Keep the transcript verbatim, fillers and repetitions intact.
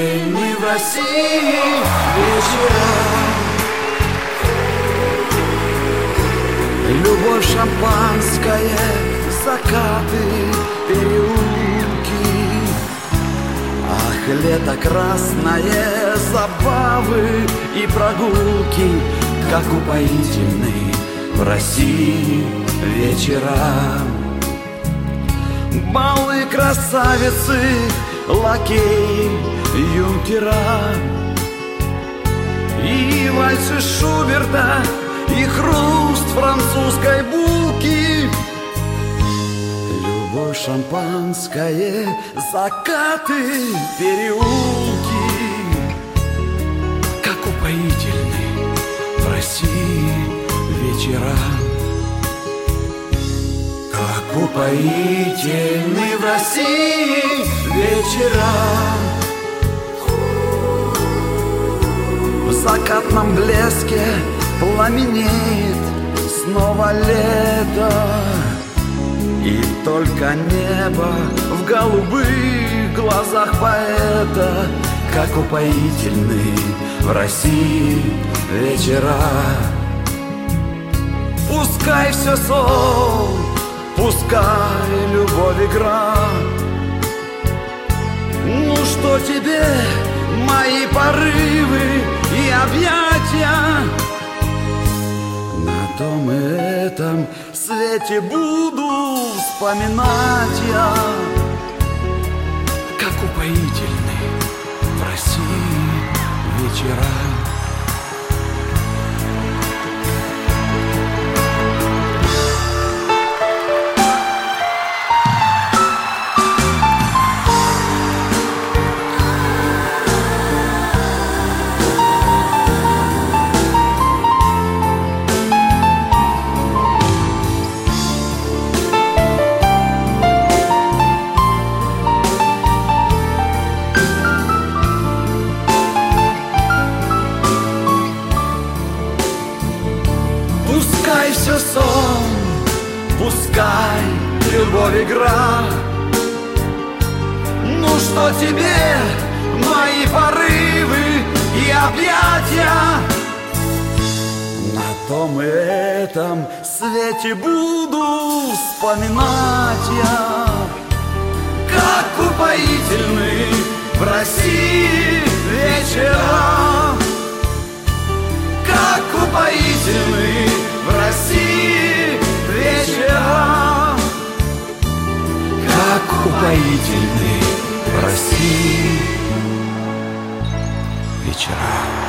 упоительны в России вечера. Любовь, шампанское, закаты, переулки. Ах, лето красное, забавы и прогулки, как упоительны в России вечера. Балы, красавицы, лакеи, юнкера, и вальсы Шуберта, и хруст французской булки. Любовь, шампанское, закаты, переулки, как упоительны в России вечера. Как упоительны в России вечера. В закатном блеске пламенеет снова лето, и только небо в голубых глазах поэта. Как упоительны в России вечера. Пускай все сон, пускай любовь игра. Ну что тебе мои порывы и объятия? На том и этом свете буду вспоминать я. Как упоительны в России вечера. Пускай все сон, пускай любовь игра. Ну что тебе мои порывы и объятия? На том и этом свете буду вспоминать я. Как упоительны в России вечера. Как упоительны в России вечера. Как упоительны в России вечера.